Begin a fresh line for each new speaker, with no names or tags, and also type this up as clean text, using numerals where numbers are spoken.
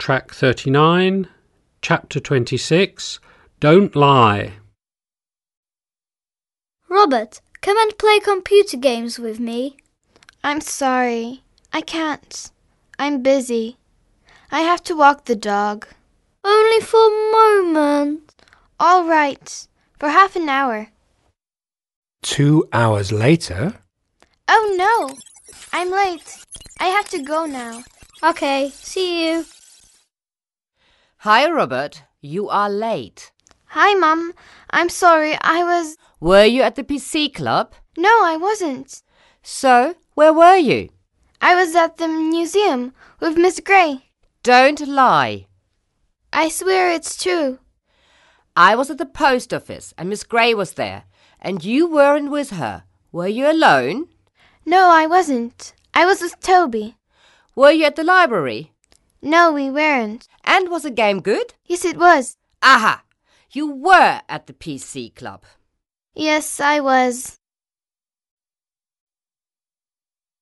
Track 39, Chapter 26, Don't Lie.
Robert, come and play computer games with me.
I'm sorry. I can't. I'm busy. I have to walk the dog.
Only for a moment.
All right. For half an hour.
2 hours later.
Oh no! I'm late. I have to go now.
Okay, see you.
Hi, Robert. You are late.
Hi, Mum. I'm sorry.
Were you at the PC club?
No, I wasn't.
So, where were you?
I was at the museum with Miss Gray.
Don't lie.
I swear it's true.
I was at the post office and Miss Gray was there, and you weren't with her. Were you alone?
No, I wasn't. I was with Toby.
Were you at the library?
No, we weren't.
And was the game good?
Yes, it was.
Aha! You were at the PC club.
Yes, I was.